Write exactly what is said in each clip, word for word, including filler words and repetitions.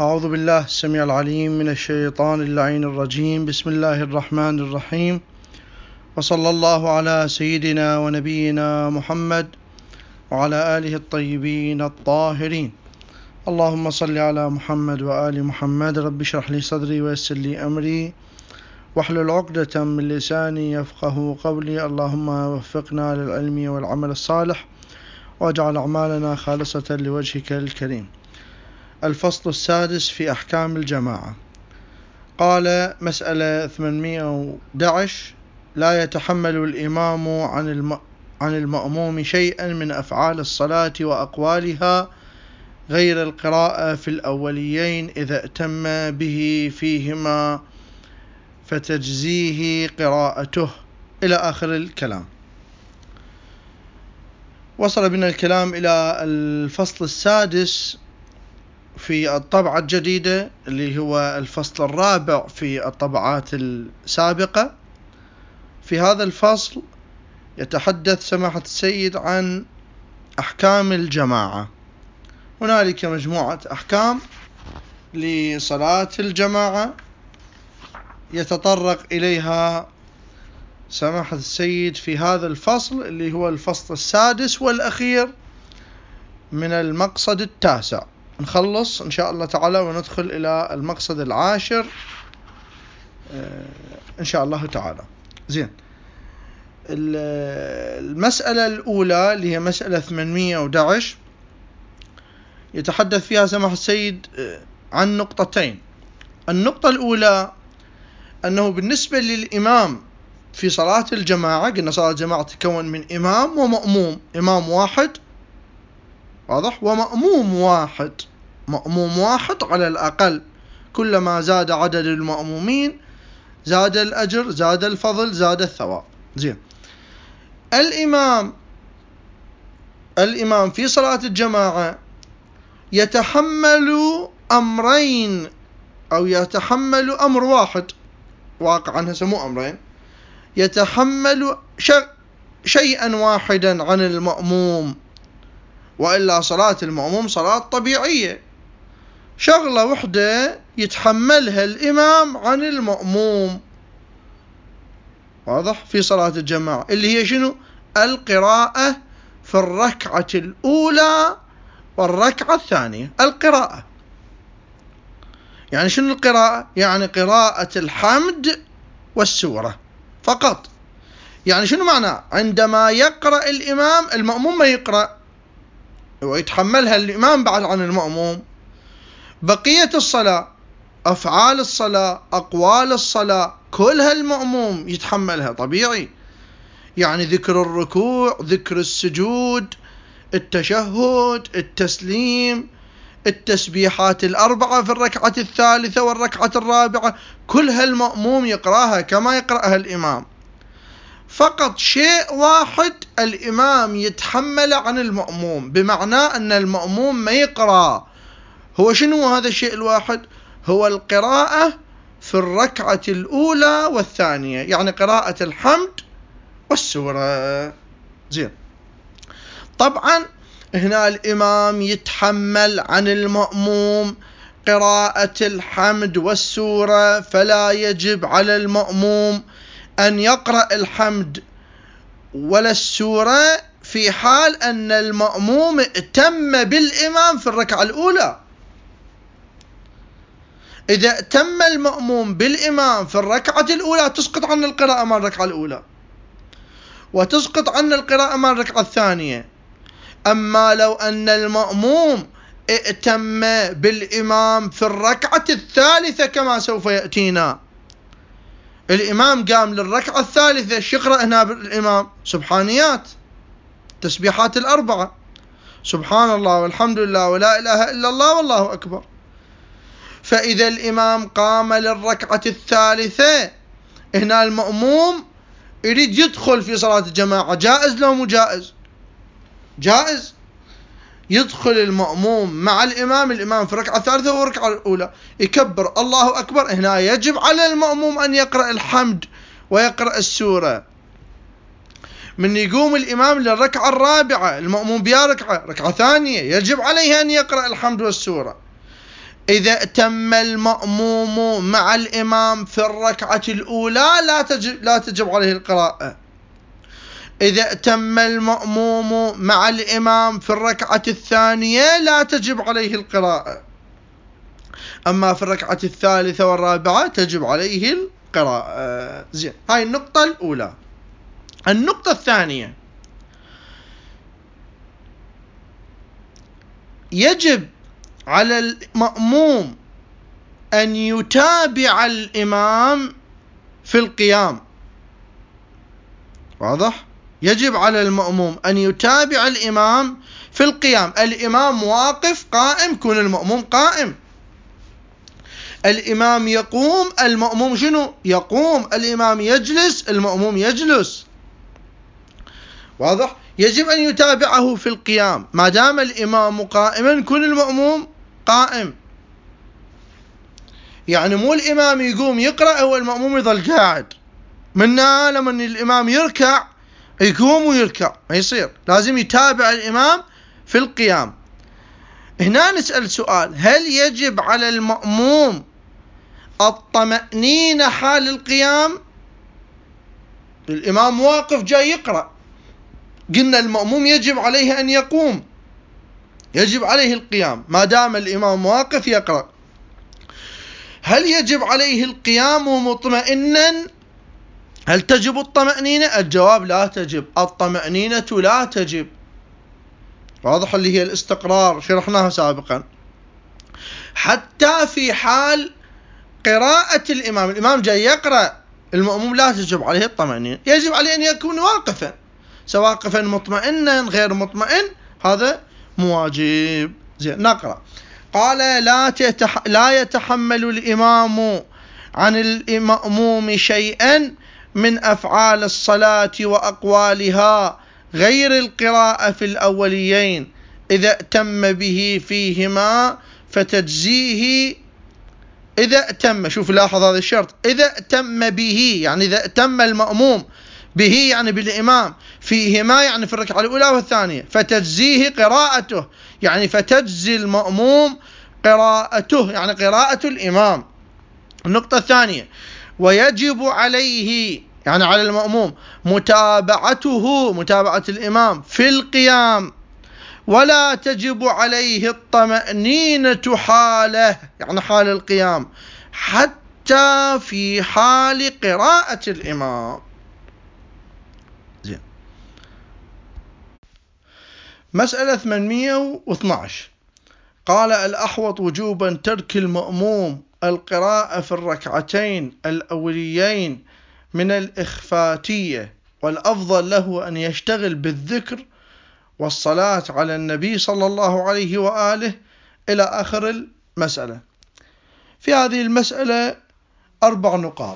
أعوذ بالله السميع العليم من الشيطان اللعين الرجيم. بسم الله الرحمن الرحيم، وصلى الله على سيدنا ونبينا محمد وعلى آله الطيبين الطاهرين. اللهم صل على محمد وآل محمد. رب اشرح لي صدري ويسر لي أمري واحلل عقدة من لساني يفقه قولي. اللهم وفقنا للعلم والعمل الصالح واجعل أعمالنا خالصة لوجهك الكريم. الفصل السادس في أحكام الجماعة. قال مسألة ثمانمئة وأحد عشر: لا يتحمل الإمام عن الم... عن المأموم شيئا من أفعال الصلاة وأقوالها غير القراءة في الأوليين إذا اتم به فيهما فتجزيه قراءته، إلى آخر الكلام. وصل بنا الكلام إلى الفصل السادس في الطبعة الجديدة، اللي هو الفصل الرابع في الطبعات السابقة. في هذا الفصل يتحدث سماحة السيد عن أحكام الجماعة. هنالك مجموعة أحكام لصلاة الجماعة يتطرق إليها سماحة السيد في هذا الفصل، اللي هو الفصل السادس والأخير من المقصد التاسع. نخلص إن شاء الله تعالى وندخل إلى المقصد العاشر إن شاء الله تعالى. زين، المسألة الأولى اللي هي مسألة ثمانمئة وأحد عشر يتحدث فيها سماحة السيد عن نقطتين. النقطة الأولى أنه بالنسبة للإمام في صلاة الجماعة، قلنا صلاة الجماعة تتكون من إمام ومأموم، إمام واحد واضح ومأموم واحد، مأموم واحد على الأقل. كلما زاد عدد المأمومين زاد الأجر، زاد الفضل، زاد الثواب. زين، الإمام الإمام في صلاة الجماعة يتحمل أمرين، أو يتحمل أمر واحد، واقعا هسموه أمرين. يتحمل شيئا واحدا عن المأموم، وإلا صلاة المأموم صلاة طبيعية. شغلة وحدة يتحملها الإمام عن المأموم، واضح، في صلاة الجماعة، اللي هي شنو؟ القراءة في الركعة الأولى والركعة الثانية. القراءة يعني شنو القراءة؟ يعني قراءة الحمد والسورة فقط. يعني شنو معنى؟ عندما يقرأ الإمام المأموم ما يقرأ، ويتحملها الإمام بعد عن المأموم. بقية الصلاة، أفعال الصلاة، أقوال الصلاة، كلها المأموم يتحملها طبيعي. يعني ذكر الركوع، ذكر السجود، التشهد، التسليم، التسبيحات الأربعة في الركعة الثالثة والركعة الرابعة، كلها المأموم يقرأها كما يقرأها الإمام. فقط شيء واحد الإمام يتحمل عن المأموم، بمعنى أن المأموم ما يقرأ. هو شنو هذا الشيء الواحد؟ هو القراءة في الركعة الأولى والثانية، يعني قراءة الحمد والسورة. زين، طبعا هنا الإمام يتحمل عن المأموم قراءة الحمد والسورة، فلا يجب على المأموم أن يقرأ الحمد ولا السورة في حال أن المأموم ائتم بالإمام في الركعة الأولى. إذا ائتم المأموم بالإمام في الركعة الأولى تسقط عن القراءة مع الركعة الأولى، وتسقط عن القراءة مع الركعة الثانية. أما لو أن المأموم ائتم بالإمام في الركعة الثالثة كما سوف يأتينا، الإمام قام للركعة الثالثة، ايش يقرأ هنا بالإمام؟ سبحانيات، تسبيحات الأربعة، سبحان الله والحمد لله ولا إله إلا الله والله أكبر. فإذا الإمام قام للركعة الثالثة، هنا المأموم يريد يدخل في صلاة الجماعة، جائز لو مو جائز؟ جائز. يدخل المأموم مع الإمام، الإمام في الركعة الثالثة والركعة الأولى يكبر الله أكبر، هنا يجب على المأموم أن يقرأ الحمد ويقرأ السورة. من يقوم الإمام للركعة الرابعة، المأموم بها ركعة ركعة ثانية، يجب عليه أن يقرأ الحمد والسورة. إذا ائتم المأموم مع الإمام في الركعة الأولى لا تجب, لا تجب عليه القراءة. إذا ائتم المأموم مع الإمام في الركعة الثانية لا تجب عليه القراءة. أما في الركعة الثالثة والرابعة تجب عليه القراءة. زين، هاي النقطة الأولى. النقطة الثانية، يجب على المأموم أن يتابع الإمام في القيام. واضح؟ يجب على المأموم أن يتابع الإمام في القيام. الإمام واقف قائم، كون المأموم قائم. الإمام يقوم، المأموم شنو؟ يقوم. الإمام يجلس، المأموم يجلس. واضح؟ يجب أن يتابعه في القيام. ما دام الإمام قائما كون المأموم قائم. يعني مو الإمام يقوم يقرأ هو المأموم يظل قاعد. منا لما الإمام يركع يقوم ويركع، ما يصير. لازم يتابع الإمام في القيام. هنا نسأل سؤال: هل يجب على المأموم الطمأنينة حال القيام؟ الإمام واقف جاي يقرأ، قلنا المأموم يجب عليه أن يقوم، يجب عليه القيام ما دام الإمام واقف يقرأ. هل يجب عليه القيام مطمئنا؟ هل تجب الطمأنينة؟ الجواب: لا تجب. الطمأنينة لا تجب. واضح؟ اللي هي الاستقرار، شرحناها سابقا. حتى في حال قراءة الإمام، الإمام جاي يقرأ، المأموم لا تجب عليه الطمأنينة، يجب عليه أن يكون واقفا، سواء واقفا مطمئنا غير مطمئن، هذا مواجب. زين، نقرأ. قال: لا, تتح... لا يتحمل الإمام عن المأموم شيئا من أفعال الصلاة وأقوالها غير القراءة في الأوليين إذا ائتم به فيهما فتجزيه. إذا ائتم، شوف لاحظ هذا الشرط، إذا ائتم به يعني إذا ائتم المأموم به يعني بالإمام، فيهما يعني في الركعة الأولى والثانية، فتجزيه قراءته يعني فتجزي المأموم قراءته يعني قراءة الإمام. النقطة الثانية: ويجب عليه يعني على المأموم متابعته متابعة الإمام في القيام، ولا تجب عليه الطمأنينة حاله يعني حال القيام، حتى في حال قراءة الإمام. زين. مسألة ثمانمئة واثني عشر. قال: الأحوط وجوبا ترك المأموم القراءة في الركعتين الأوليين من الإخفاتية، والأفضل له أن يشتغل بالذكر والصلاة على النبي صلى الله عليه وآله إلى آخر المسألة. في هذه المسألة أربع نقاط.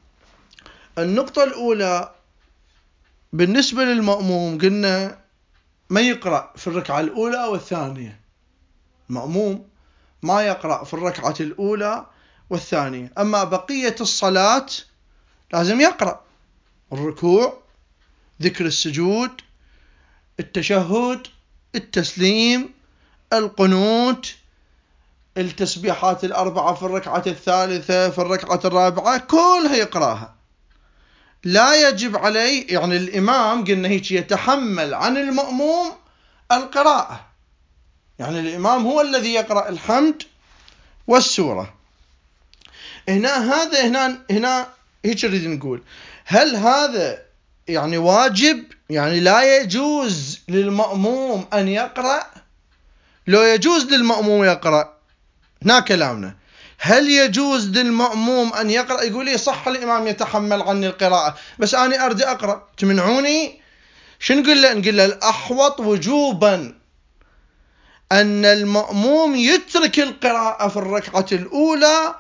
النقطة الأولى: بالنسبة للمأموم قلنا ما يقرأ في الركعة الأولى والثانية، المأموم ما يقرأ في الركعة الأولى والثانية. أما بقية الصلاة لازم يقرأ: الركوع، ذكر السجود، التشهد، التسليم، القنوت، التسبيحات الأربعة في الركعة الثالثة، في الركعة الرابعة، كلها يقرأها. لا يجب عليه يعني الإمام قلنا هيك يتحمل عن المأموم القراءة، يعني الإمام هو الذي يقرأ الحمد والسورة. هنا هذا هنا هنا هيك نريد نقول: هل هذا يعني واجب؟ يعني لا يجوز للمأموم أن يقرأ؟ لو يجوز للمأموم يقرأ هنا كلامنا. هل يجوز للمأموم أن يقرأ؟ يقول لي صح الإمام يتحمل عني القراءة بس أنا أريد أقرأ، تمنعوني؟ شو نقول له؟ نقول له الأحوط وجوبا أن المأموم يترك القراءة في الركعة الأولى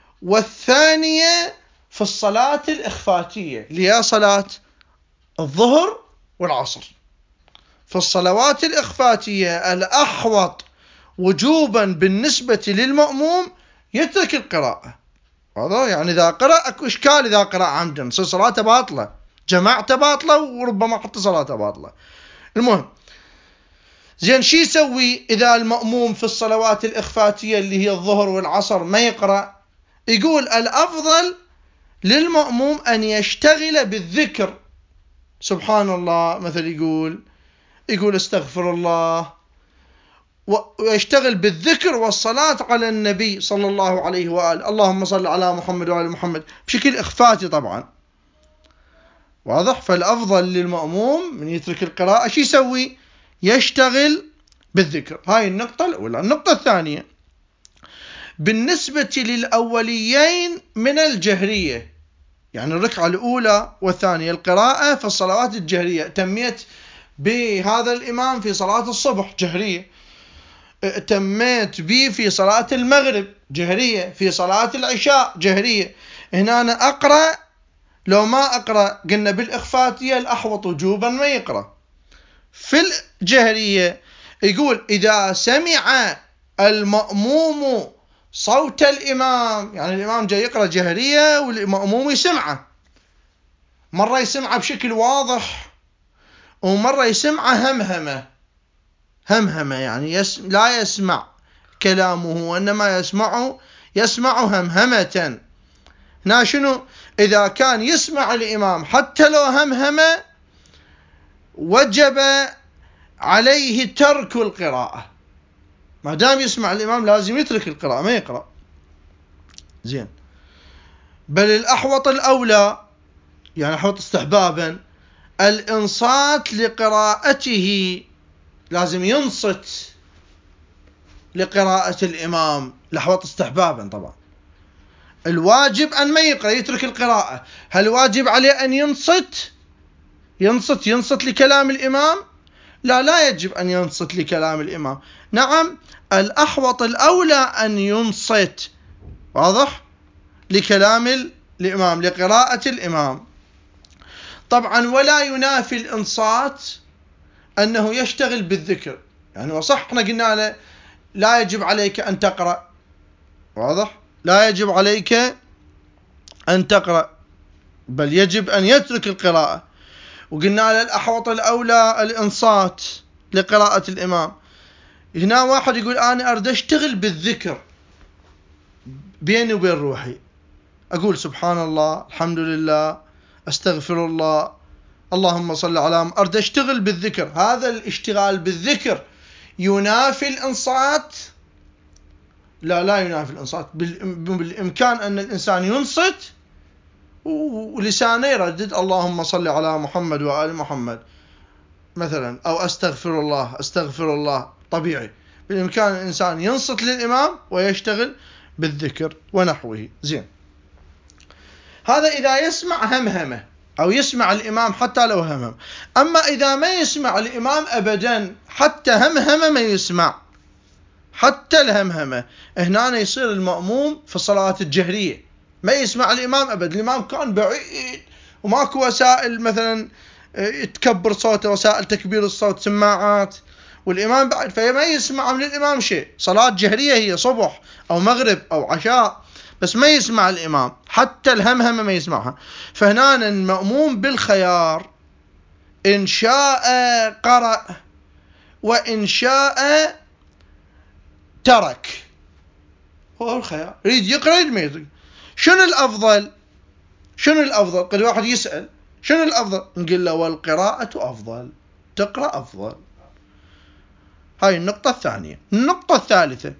والثانية في الصلاة الإخفاتية اللي هي صلاة الظهر والعصر. في الصلوات الإخفاتية الأحوط وجوبا بالنسبة للمأموم يترك القراءة. هذا يعني إذا قرأ أكو إشكال، إذا قرأ عمدا صلاته باطلة، جماعته باطلة، وربما حتى صلاته باطلة. المهم، زين شي يسوي إذا المأموم في الصلوات الإخفاتية اللي هي الظهر والعصر ما يقرأ؟ يقول الأفضل للمأموم أن يشتغل بالذكر، سبحان الله مثل، يقول يقول استغفر الله، ويشتغل بالذكر والصلاة على النبي صلى الله عليه وآله، اللهم صل على محمد وعلى محمد، بشكل إخفاتي طبعا، واضح؟ فالأفضل للمأموم من يترك القراءة شو يسوي؟ يشتغل بالذكر. هاي النقطة الأولى. النقطة الثانية بالنسبة للأوليين من الجهرية، يعني الركعة الأولى والثانية، القراءة في الصلوات الجهرية، تميت بهذا الإمام في صلاة الصبح جهرية، تميت به في صلاة المغرب جهرية، في صلاة العشاء جهرية، هنا أنا أقرأ لو ما أقرأ قلنا بالإخفاتية الأحوط وجوبا ما يقرأ. في الجهرية يقول إذا سمع المأموم صوت الإمام، يعني الإمام جاي يقرأ جهرية والمأموم يسمعه، مرة يسمعه بشكل واضح ومرة يسمعه همهمة، همهمة يعني يس لا يسمع كلامه وإنما يسمعه يسمع همهمة. هنا شنو؟ إذا كان يسمع الإمام حتى لو همهمة وجب عليه ترك القراءة، ما دام يسمع الإمام لازم يترك القراءة ما يقرأ. زين، بل الأحوط الأولى يعني أحوط استحبابا الإنصات لقراءته، لازم ينصت لقراءة الإمام، الأحوط استحبابا طبعا. الواجب أن ما يقرأ، يترك القراءة. هل واجب عليه أن ينصت ينصت ينصت لكلام الإمام؟ لا، لا يجب أن ينصت لكلام الإمام. نعم، الأحوط الأولى أن ينصت، واضح، لكلام الإمام، لقراءة الإمام طبعا. ولا ينافي الإنصات أنه يشتغل بالذكر، يعني وصح احنا قلنا له لا يجب عليك أن تقرأ، واضح، لا يجب عليك أن تقرأ، بل يجب أن يترك القراءة، وقلنا له الأحوط الأولى الإنصات لقراءة الإمام. هنا واحد يقول أنا أريد أشتغل بالذكر بيني وبين روحي، أقول سبحان الله، الحمد لله، أستغفر الله، اللهم صل على، أريد أشتغل بالذكر. هذا الاشتغال بالذكر ينافي الإنصات؟ لا، لا ينافي الإنصات. بالإمكان أن الإنسان ينصت ولسانه يردد اللهم صل على محمد وآل محمد مثلا، أو أستغفر الله أستغفر الله، طبيعي. بالإمكان الإنسان ينصت للإمام ويشتغل بالذكر ونحوه. زين، هذا إذا يسمع همهمة أو يسمع الإمام حتى لو همهم. أما إذا ما يسمع الإمام أبدا، حتى همهمة ما يسمع، حتى الهمهمة، هنا يصير المأموم في الصلاة الجهرية ما يسمع الإمام أبدا، الإمام كان بعيد وماكو وسائل مثلا تكبر صوته، وسائل تكبير الصوت، سماعات، والإمام بعد، فما يسمع من الإمام شيء، صلاة جهرية هي صبح أو مغرب أو عشاء، بس ما يسمع الإمام، حتى الهمهمة ما يسمعها. فهنا المأموم بالخيار، إن شاء قرأ وإن شاء ترك، هو الخيار، يريد يقرأ يريد ما يقرأ. شنو الأفضل؟ شنو الأفضل؟ قد واحد يسأل شنو الأفضل؟ نقول له والقراءة أفضل، تقرأ أفضل. هاي النقطة الثانية. النقطة الثالثة،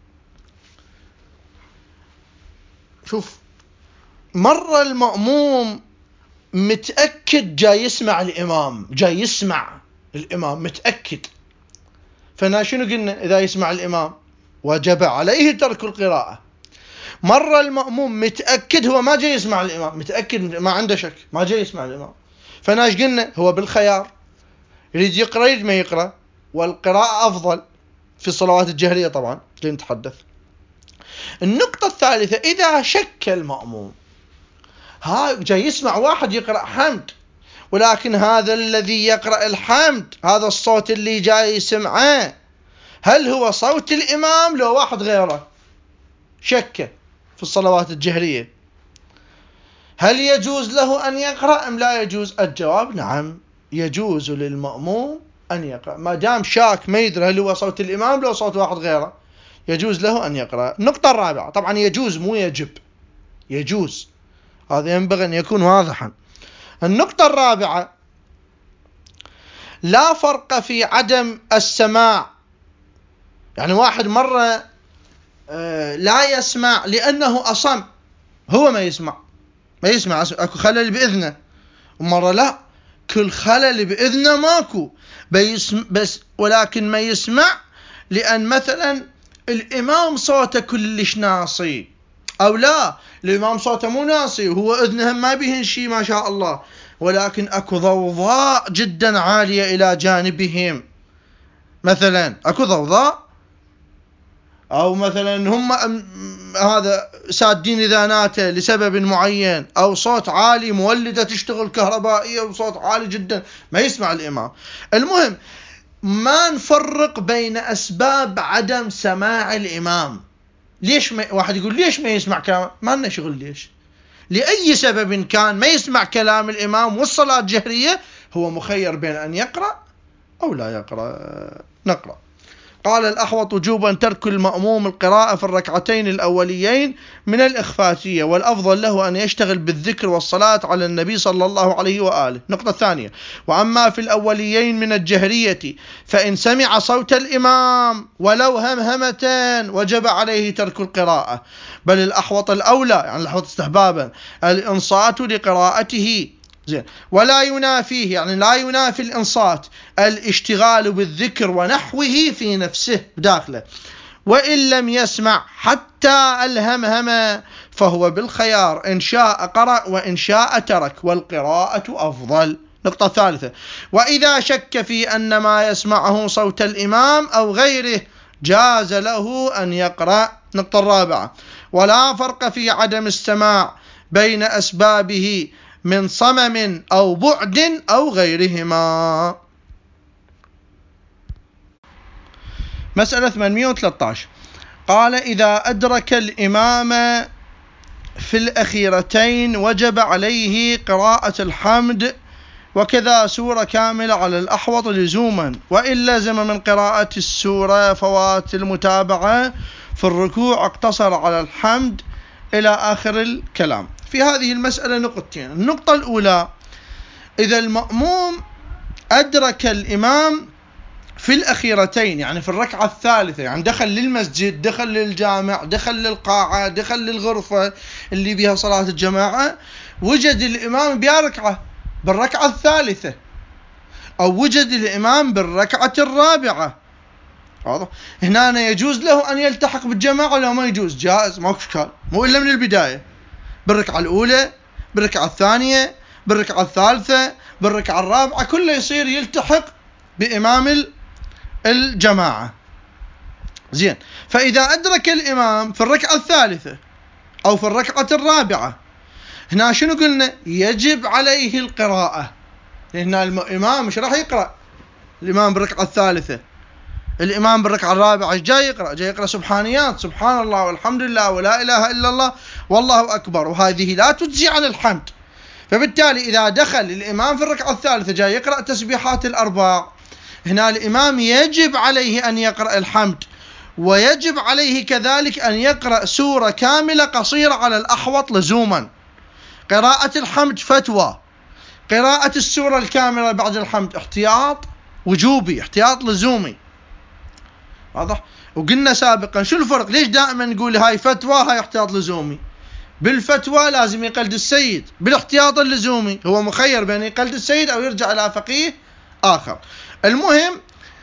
شوف، مرة المأموم متأكد جاي يسمع الإمام، جاي يسمع الإمام متأكد، فنا شنو قلنا؟ إذا يسمع الإمام وجب عليه ترك القراءة. مرة المأموم متأكد هو ما جاي يسمع الإمام، متأكد ما عنده شك ما جاي يسمع الإمام، فناش قلنا هو بالخيار، يريد يقرأ يريد ما يقرأ، والقراءة أفضل في الصلوات الجهرية طبعا لنتحدث. النقطة الثالثة، إذا شك المأموم، ها جاي يسمع واحد يقرأ حمد، ولكن هذا الذي يقرأ الحمد، هذا الصوت اللي جاي يسمعه، هل هو صوت الإمام لو واحد غيره؟ شك في الصلوات الجهرية، هل يجوز له أن يقرأ أم لا يجوز؟ الجواب نعم، يجوز للمأموم أن يقرأ، ما دام شاك ما يدري هل هو صوت الإمام لو صوت واحد غيره يجوز له أن يقرأ. النقطة الرابعة، طبعا يجوز مو يجب، يجوز، هذا ينبغي أن يكون واضحا. النقطة الرابعة، لا فرق في عدم السماع، يعني واحد مرة لا يسمع لأنه أصم، هو ما يسمع ما يسمع أكو خلل بإذنه، ومرة لا، كل خلل بإذنه ماكو بس ولكن ما يسمع لأن مثلا الإمام صوته كلش ناصي، أو لا الإمام صوته مو ناصي وهو إذنه ما بيهن شيء ما شاء الله، ولكن أكو ضوضاء جدا عالية إلى جانبهم، مثلا أكو ضوضاء، أو مثلا هم هذا سادين إذاناته لسبب معين، أو صوت عالي مولدة تشتغل كهربائية وصوت عالي جدا ما يسمع الإمام. المهم ما نفرق بين أسباب عدم سماع الإمام. ليش ما واحد يقول ليش ما يسمع كلام؟ ما لنا شغل ليش، لأي سبب كان ما يسمع كلام الإمام والصلاة جهرية، هو مخير بين أن يقرأ أو لا يقرأ. نقرأ. قال الأحوط وجوبا ترك المأموم القراءة في الركعتين الأوليين من الإخفاتية، والأفضل له أن يشتغل بالذكر والصلاة على النبي صلى الله عليه وآله. نقطة ثانية، وأما في الأوليين من الجهرية فإن سمع صوت الإمام ولو همهمتين وجب عليه ترك القراءة، بل الأحوط الأولى، يعني الأحوط استحبابا، الإنصات لقراءته، زين، ولا ينافيه، يعني لا ينافي الإنصات الاشتغال بالذكر ونحوه في نفسه بداخله، وإن لم يسمع حتى الهمهمة فهو بالخيار، إن شاء قرأ وإن شاء ترك، والقراءة أفضل. نقطة ثالثة، وإذا شك في أن ما يسمعه صوت الإمام أو غيره جاز له أن يقرأ. نقطة الرابعة، ولا فرق في عدم السماع بين أسبابه من صمم أو بعد أو غيرهما. مسألة ثمانمئة وثلاثة عشر، قال إذا أدرك الإمام في الأخيرتين وجب عليه قراءة الحمد وكذا سورة كاملة على الأحوط لزوما، وإن لزم من قراءة السورة فوات المتابعة في الركوع اقتصر على الحمد إلى آخر الكلام. في هذه المسألة نقطتين. النقطة الأولى، إذا المأموم أدرك الإمام في الأخيرتين، يعني في الركعة الثالثة، يعني دخل للمسجد، دخل للجامع، دخل للقاعة، دخل للغرفة اللي بها صلاة الجماعة، وجد الإمام بركعة بالركعة الثالثة، أو وجد الإمام بالركعة الرابعة، واضح؟ هنا يجوز له أن يلتحق بالجماعة ولا ما يجوز؟ جائز، ما إشكال، مو إلا من البداية، بالركعة الأولى، بالركعة الثانية، بالركعة الثالثة، بالركعة الرابعة، كله يصير يلتحق بإمام الجماعة. زين، فإذا أدرك الإمام في الركعة الثالثة أو في الركعة الرابعة، هنا شنو قلنا؟ يجب عليه القراءة، لأن الإمام مش راح يقرأ. الإمام بالركعة الثالثة، الإمام بالركعة الرابعة جاي يقرأ، جاي يقرأ سبحانيات، سبحان الله والحمد لله ولا إله إلا الله والله أكبر، وهذه لا تجزي عن الحمد. فبالتالي إذا دخل الإمام في الركعة الثالثة جاي يقرأ تسبيحات الأربع، هنا الإمام يجب عليه أن يقرأ الحمد، ويجب عليه كذلك أن يقرأ سورة كاملة قصيرة على الأحوط لزوما. قراءة الحمد فتوى، قراءة السورة الكاملة بعد الحمد احتياط وجوبي، احتياط لزومي، واضح؟ وقلنا سابقا شو الفرق؟ ليش دائما نقول هاي فتوى هاي احتياط لزومي؟ بالفتوى لازم يقلد السيد، بالاحتياط اللزومي هو مخير بين يقلد السيد أو يرجع إلى فقيه آخر. المهم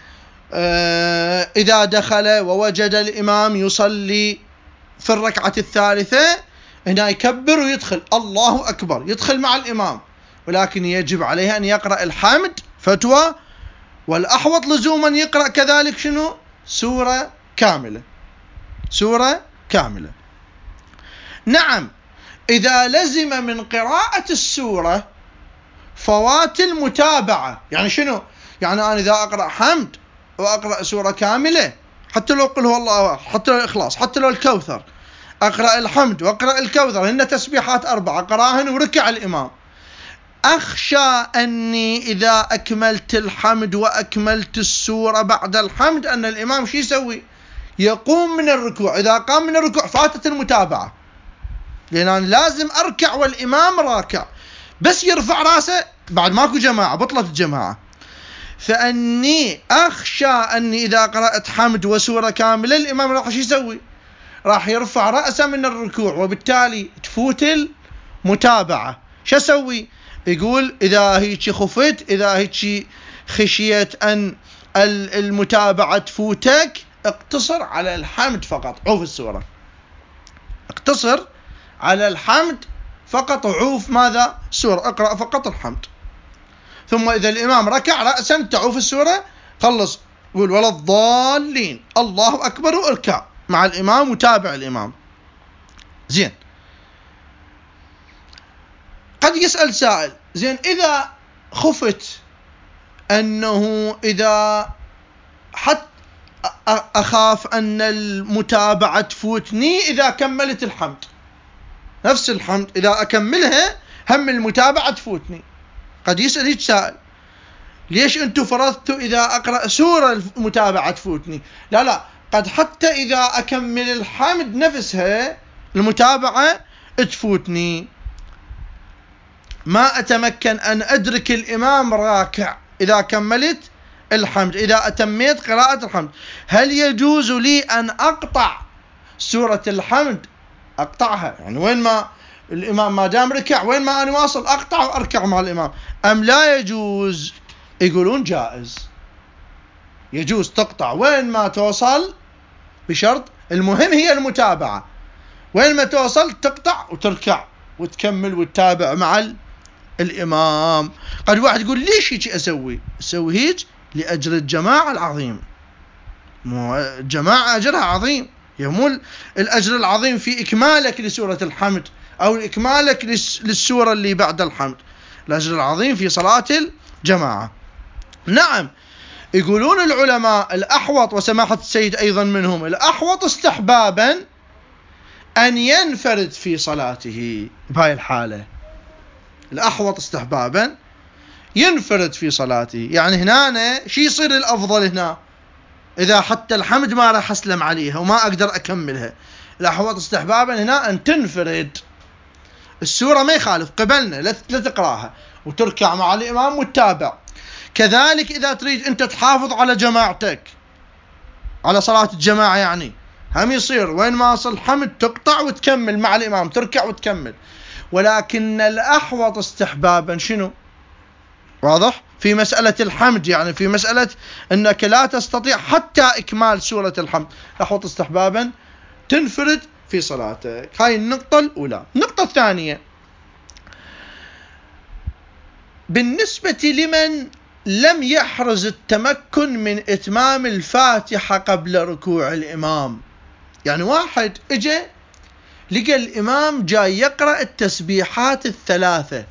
آه إذا دخل ووجد الإمام يصلي في الركعة الثالثة، هنا يكبر ويدخل الله أكبر، يدخل مع الإمام، ولكن يجب عليه أن يقرأ الحمد فتوى، والأحوط لزوما يقرأ كذلك شنو؟ سورة كاملة، سورة كاملة. نعم، إذا لزم من قراءة السورة فوات المتابعة، يعني شنو؟ يعني أنا إذا أقرأ حمد وأقرأ سورة كاملة، حتى لو قل هو الله، حتى لو الإخلاص، حتى لو الكوثر، أقرأ الحمد وأقرأ الكوثر، هن تسبيحات أربعة، قراهن وركع الإمام، أخشى أني إذا أكملت الحمد وأكملت السورة بعد الحمد أن الإمام شو يسوي؟ يقوم من الركوع. إذا قام من الركوع فاتت المتابعة، لأن أنا لازم أركع والإمام راكع، بس يرفع راسه بعد ماكو جماعة، بطلت الجماعة. فأني أخشى أني إذا قرأت حمد وسورة كاملة الإمام راح شو يسوي؟ راح يرفع رأسه من الركوع، وبالتالي تفوت المتابعة. شو أسوي؟ يقول إذا هيك خفت، إذا هيك خشيت أن المتابعة تفوتك، اقتصر على الحمد فقط، عوف السورة، اقتصر على الحمد فقط، عوف ماذا؟ سورة، اقرأ فقط الحمد. ثم إذا الإمام ركع رأسا تعوف السورة، خلص قول ولا الضالين، الله أكبر، واركع مع الإمام وتابع الإمام. زين. قد يسأل سائل، زين إذا خفت أنه إذا حتى أخاف أن المتابعة تفوتني إذا كملت الحمد، نفس الحمد إذا أكملها هم المتابعة تفوتني. قد يسأل هيك سائل، ليش أنتم فرضتوا إذا أقرأ سورة المتابعة تفوتني؟ لا لا، قد حتى إذا أكمل الحمد نفسها المتابعة تفوتني، ما أتمكن أن أدرك الإمام راكع إذا كملت الحمد، إذا أتميت قراءة الحمد. هل يجوز لي أن أقطع سورة الحمد؟ أقطعها، يعني وين ما الإمام ما دام ركع، وين ما أنا واصل أقطع وأركع مع الإمام، أم لا يجوز؟ يقولون جائز، يجوز تقطع وين ما توصل، بشرط المهم هي المتابعة، وين ما توصل تقطع وتركع وتكمل وتتابع مع الإمام. قد واحد يقول ليش هيك أسوي؟ أسوي هيك لأجل الجماعة العظيم، الجماعة أجرها عظيم، يمول الأجر العظيم في إكمالك لسورة الحمد أو إكمالك للسورة اللي بعد الحمد، الأجر العظيم في صلاة الجماعة. نعم، يقولون العلماء الأحوط، وسماحة السيد أيضا منهم، الأحوط استحبابا أن ينفرد في صلاته بهاي الحالة، الأحوط استحبابا ينفرد في صلاته. يعني هنا شي يصير الأفضل هنا؟ إذا حتى الحمد ما راح أسلم عليها وما أقدر أكملها، الأحوط استحبابا هنا أن تنفرد السورة، ما يخالف، قبلنا لا تقراها وتركع مع الإمام وتتابع. كذلك إذا تريد أنت تحافظ على جماعتك، على صلاة الجماعة، يعني هم يصير وين ما وصل الحمد تقطع وتكمل مع الإمام، تركع وتكمل. ولكن الأحوط استحبابا شنو؟ واضح؟ في مسألة الحمد، يعني في مسألة أنك لا تستطيع حتى إكمال سورة الحمد، الأحوط استحبابا تنفرد في صلاتك. هاي النقطة الأولى. النقطة الثانية، بالنسبة لمن لم يحرز التمكن من إتمام الفاتحة قبل ركوع الإمام، يعني واحد اجى لقى الإمام جاي يقرأ التسبيحات الثلاثة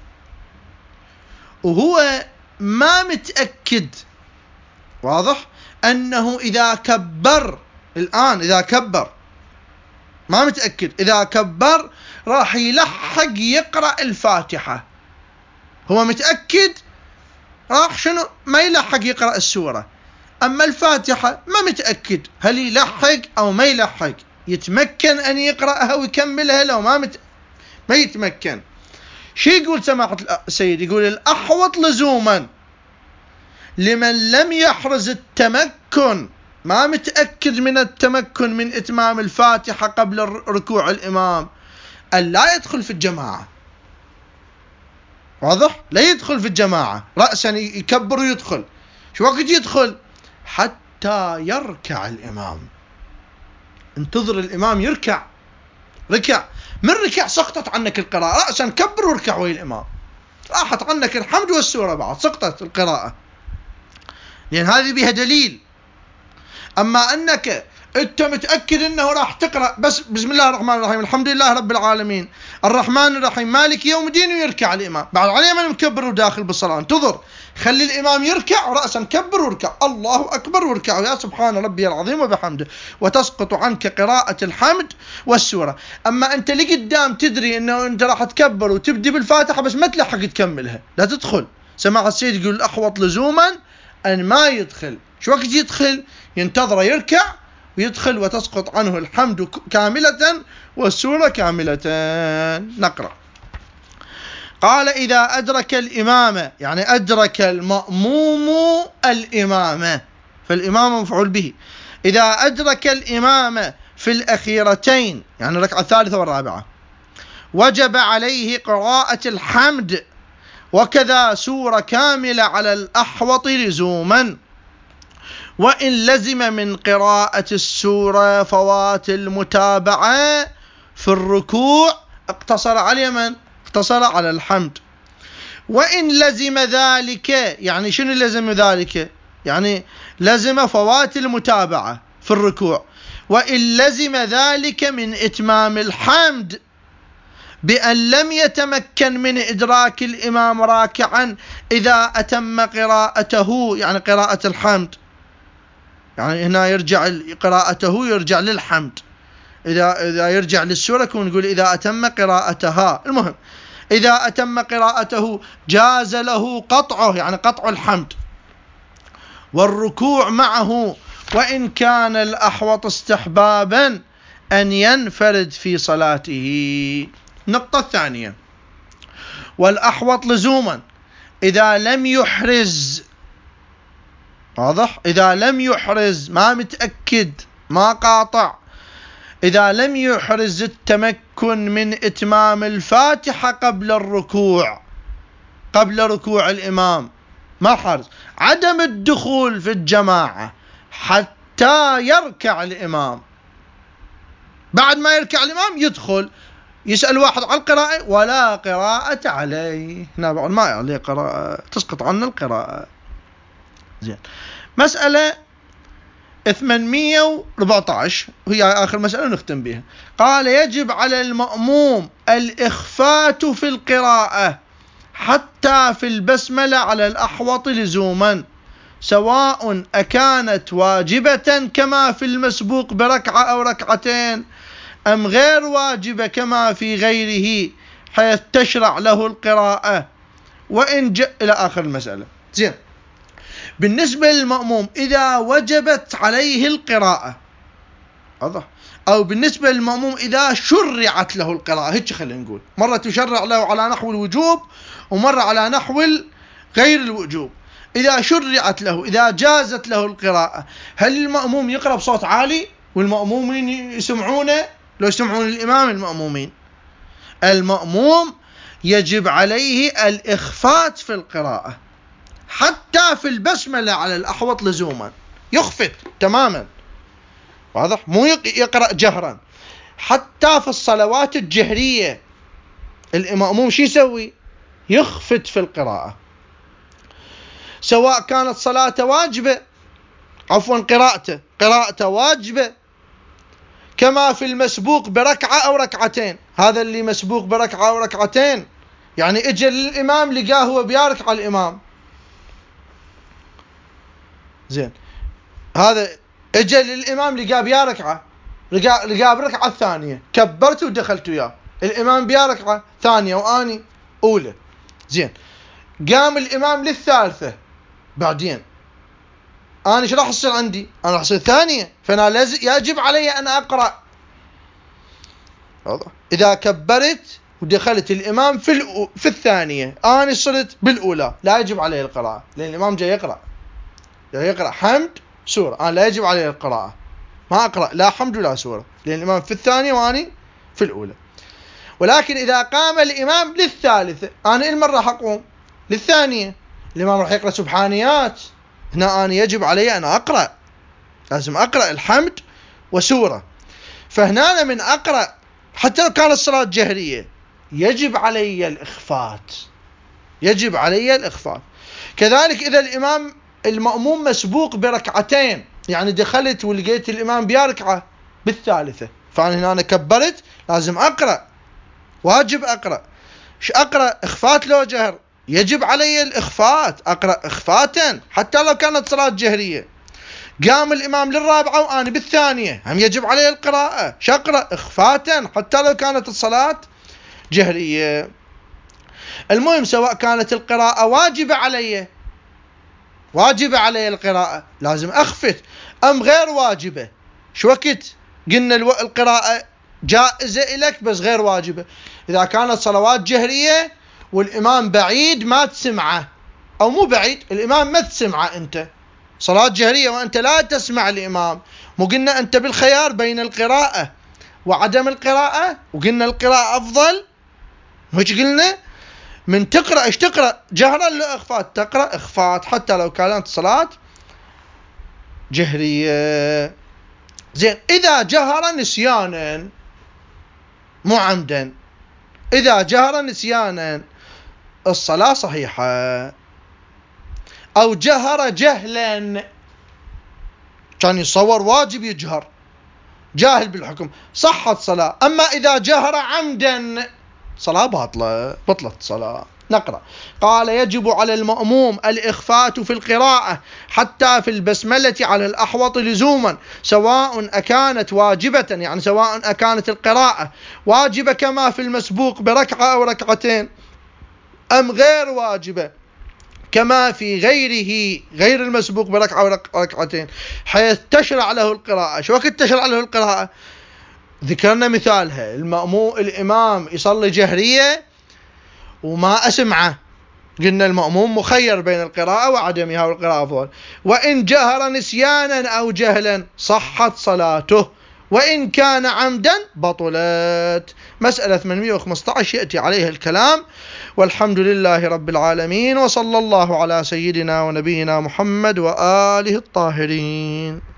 وهو ما متأكد، واضح، أنه إذا كبر الآن، إذا كبر ما متأكد، إذا كبر راح يلحق يقرأ الفاتحة، هو متأكد راح شنو ما يلحق يقرأ السورة. أما الفاتحة ما متأكد هل يلحق أو ما يلحق، يتمكن أن يقرأها ويكملها لو ما مت... ما يتمكن. شو يقول سماحة السيد؟ يقول الأحوط لزوما لمن لم يحرز التمكن، ما متأكد من التمكن من إتمام الفاتحة قبل ركوع الإمام، أن لا يدخل في الجماعة. واضح؟ لا يدخل في الجماعة رأسا، يكبر ويدخل. شو وقت يدخل؟ حتى يركع الإمام، انتظر الإمام يركع، ركع، من ركع سقطت عنك القراءة، رأسا كبر واركع ويا الإمام، راحت عنك الحمد والسورة بعد، سقطت القراءة، لأن هذه بها دليل. أما أنك أنت متأكد أنه راح تقرأ بس بسم الله الرحمن الرحيم الحمد لله رب العالمين الرحمن الرحيم مالك يوم الدين ويركع الإمام، بعد عليه من مكبر وداخل بالصلاة، انتظر خلي الإمام يركع رأسا كبر واركع الله أكبر واركع يا سبحان ربي العظيم وبحمده، وتسقط عنك قراءة الحمد والسورة. أما أنت لقدام تدري أنه أنت راح تكبر وتبدي بالفاتحة بس ما تلحق تكملها، لا تدخل. سماحة السيد يقول الأحوط لزوما أن ما يدخل. شو وقت يدخل؟ ينتظر يركع ويدخل وتسقط عنه الحمد كاملة والسورة كاملة. نقرأ. قال إذا أدرك الإمامة، يعني أدرك المأموم الإمامة، فالإمام مفعول به. إذا أدرك الإمامة في الأخيرتين، يعني الركعة الثالثة والرابعة، وجب عليه قراءة الحمد وكذا سورة كاملة على الأحوط لزوما، وإن لزم من قراءة السورة فوات المتابعة في الركوع اقتصر على من؟ اقتصر على الحمد. وإن لزم ذلك، يعني شنو لزم ذلك؟ يعني لزم فوات المتابعة في الركوع، وإن لزم ذلك من إتمام الحمد بأن لم يتمكن من إدراك الإمام راكعا إذا أتم قراءته، يعني قراءة الحمد، يعني هنا يرجع قراءته يرجع للحمد، إذا إذا يرجع للسورة كون نقول إذا أتم قراءتها. المهم إذا أتم قراءته جاز له قطعه، يعني قطع الحمد والركوع معه، وإن كان الأحوط استحبابا أن ينفرد في صلاته. النقطة الثانية، والأحوط لزوما إذا لم يحرز، واضح؟ إذا لم يحرز، ما متأكد ما قاطع، إذا لم يحرز التمكن من إتمام الفاتحة قبل الركوع، قبل ركوع الإمام ما حرز، عدم الدخول في الجماعة حتى يركع الإمام، بعد ما يركع الإمام يدخل يسأل واحد عن القراءة ولا قراءة عليه، هنا بعد ما عليه قراءة تسقط عنه القراءة. زين. مسألة ثمانمئة وأربعة عشر وهي آخر مسألة نختم بها. قال يجب على المأموم الإخفات في القراءة حتى في البسملة على الأحوط لزوما، سواء أكانت واجبة كما في المسبوق بركعة أو ركعتين أم غير واجبة كما في غيره حيث تشرع له القراءة، وإن جاء إلى آخر المسألة. زين. بالنسبة للمأموم إذا وجبت عليه القراءة، واضح؟ أو بالنسبة للمأموم إذا شرعت له القراءة، هيك خلينا نقول، مرة تشرع له على نحو الوجوب ومرة على نحو غير الوجوب. إذا شرعت له، إذا جازت له القراءة، هل المأموم يقرأ بصوت عالي والمأمومين يسمعونه؟ لو يسمعون الإمام المأمومين، المأموم يجب عليه الإخفات في القراءة حتى في البسملة على الأحوط لزوما، يخفت تماما، واضح؟ مو يقرأ جهرا. حتى في الصلوات الجهرية المأموم شو يسوي؟ يخفت في القراءة، سواء كانت صلاة واجبة، عفوا قراءته قراءته واجبة كما في المسبوق بركعة أو ركعتين. هذا اللي مسبوق بركعة أو ركعتين يعني اجى للإمام لقاه هو بيارك على الإمام، زين، هذا اجى للإمام لقاه بياركعة، لقاه لقاه بركعة الثانية، كبرت ودخلت وياه، الإمام بياركعة ثانية وأني أولى، زين، قام الإمام للثالثة، بعدين أنا إيش راح يصير عندي؟ أنا راح يصير ثانية، فأنا لازم يجب علي أن أقرأ. إذا كبرت ودخلت الإمام في الأو... في الثانية، أنا صرت بالأولى، لا يجب علي القراءة، لأن الإمام جاي يقرأ جاي يقرأ حمد سورة، أنا لا يجب علي القراءة، ما أقرأ لا حمد ولا سورة، لأن الإمام في الثانية وأنا في الأولى. ولكن إذا قام الإمام للثالثة، أنا المرة راح أقوم للثانية، الإمام راح يقرأ سبحانيات، هنا أنا يجب علي أن أقرأ، لازم أقرأ الحمد وسورة، فهنا أنا من أقرأ حتى لو كانت الصلاة جهرية يجب علي الإخفات، يجب علي الإخفات. كذلك إذا الإمام المأموم مسبوق بركعتين يعني دخلت ولقيت الإمام بيركعة بالثالثة، فأنا هنا أنا كبرت لازم أقرأ، واجب أقرأ. ش أقرأ إخفات لو جهر؟ يجب علي الإخفات، أقرأ إخفاتا حتى لو كانت صلاة جهرية. قام الإمام للرابعة وأنا بالثانية، هم يجب علي القراءة، شقرأ إخفاتا حتى لو كانت الصلاة جهرية. المهم سواء كانت القراءة واجبة علي، واجبة علي القراءة لازم أخفت، أم غير واجبة. شو وقت قلنا القراءة جائزة إلك بس غير واجبة؟ إذا كانت صلوات جهرية والإمام بعيد ما تسمعه، أو مو بعيد الإمام ما تسمعه، أنت صلاة جهرية وأنت لا تسمع الإمام، مو قلنا أنت بالخيار بين القراءة وعدم القراءة، وقلنا القراءة أفضل، مش قلنا من تقرأ إيش تقرأ جهرا لا إخفات، تقرأ إخفات حتى لو كانت صلاة جهرية. زين، إذا جهر نسيانا مو عمدا، إذا جهر نسيانا الصلاة صحيحة، أو جهر جهلا كان يصور واجب يجهر جاهل بالحكم صحت صلاة. أما إذا جهر عمدا صلاة باطلة، بطلت صلاة. نقرأ. قال يجب على المأموم الإخفات في القراءة حتى في البسملة على الأحوط لزوما، سواء أكانت واجبة، يعني سواء أكانت القراءة واجبة كما في المسبوق بركعة أو ركعتين، أم غير واجبة كما في غيره غير المسبوق بركعة وركعتين، حيث تشرع له القراءة. شو وقت تشرع له القراءة؟ ذكرنا مثالها، المأموم الإمام يصلي جهرية وما أسمعه، قلنا المأموم مخير بين القراءة وعدمها والقراءة أفضل. وإن جهر نسيانا أو جهلا صحت صلاته، وإن كان عمدا بطلت. مسألة ثمانمئة وخمسة عشر يأتي عليها الكلام، والحمد لله رب العالمين، وصلى الله على سيدنا ونبينا محمد وآله الطاهرين.